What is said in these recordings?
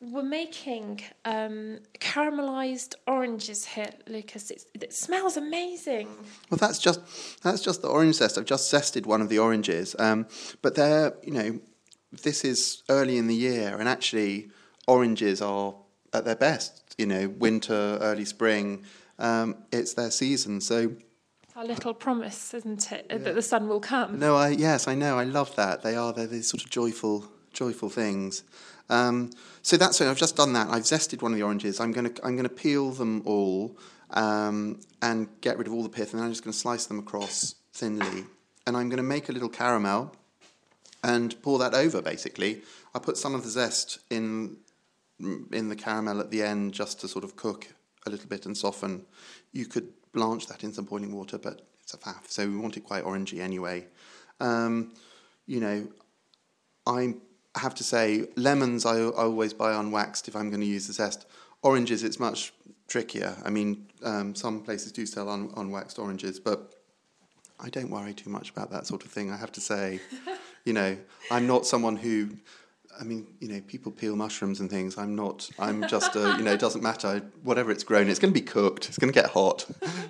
we're making caramelised oranges here, Lucas. It smells amazing. Well, that's just the orange zest. I've just zested one of the oranges, but they're, this is early in the year, and actually oranges are at their best. Winter, early spring, it's their season. So it's our little promise, isn't it, that the sun will come? No, I know. I love that. They're these sort of joyful things. So that's it. I've just done that. I've zested one of the oranges. I'm gonna peel them all and get rid of all the pith, and then I'm just going to slice them across thinly. And I'm going to make a little caramel and pour that over. Basically, I put some of the zest in the caramel at the end just to sort of cook a little bit and soften. You could blanch that in some boiling water, but it's a faff, so we want it quite orangey anyway. I have to say, lemons I always buy unwaxed if I'm going to use the zest. Oranges, it's much trickier. I mean, some places do sell unwaxed oranges, but I don't worry too much about that sort of thing, I have to say. I'm not someone who... people peel mushrooms and things. I'm just, it doesn't matter. Whatever it's grown, it's going to be cooked. It's going to get hot,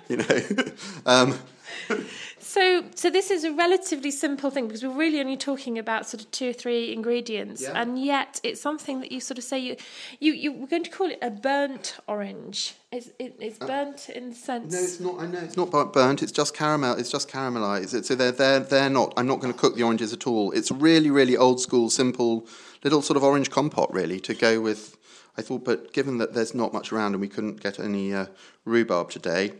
So this is a relatively simple thing because we're really only talking about sort of 2 or 3 ingredients, and yet it's something that you sort of say you were going to call it a burnt orange. It's burnt in the sense. No, it's not. I know it's not burnt. It's just caramel. It's just caramelized. So they're not. I'm not going to cook the oranges at all. It's really, really old school, simple little sort of orange compote really to go with. I thought, but given that there's not much around and we couldn't get any rhubarb today.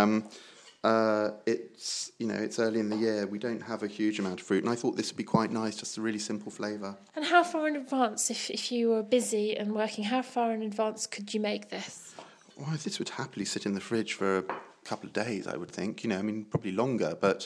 It's early in the year. We don't have a huge amount of fruit, and I thought this would be quite nice, just a really simple flavour. And how far in advance, if you were busy and working, how far in advance could you make this? Well, this would happily sit in the fridge for a couple of days, I would think. Probably longer, but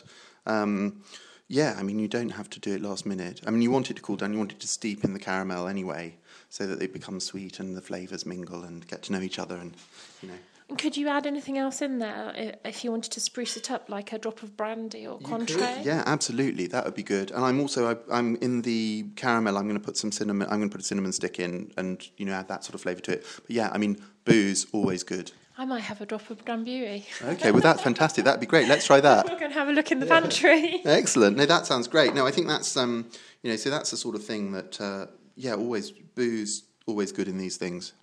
you don't have to do it last minute. You want it to cool down. You want it to steep in the caramel anyway, so that it becomes sweet and the flavours mingle and get to know each other, and. Could you add anything else in there if you wanted to spruce it up, like a drop of brandy or Cointreau? Yeah, absolutely. That would be good. And I'm in the caramel. I'm going to put some cinnamon. I'm going to put a cinnamon stick in, and add that sort of flavour to it. But booze always good. I might have a drop of Drambuie. Okay, well that's fantastic. That'd be great. Let's try that. We're going to have a look in the pantry. Excellent. No, that sounds great. No, I think that's so that's the sort of thing that always booze always good in these things.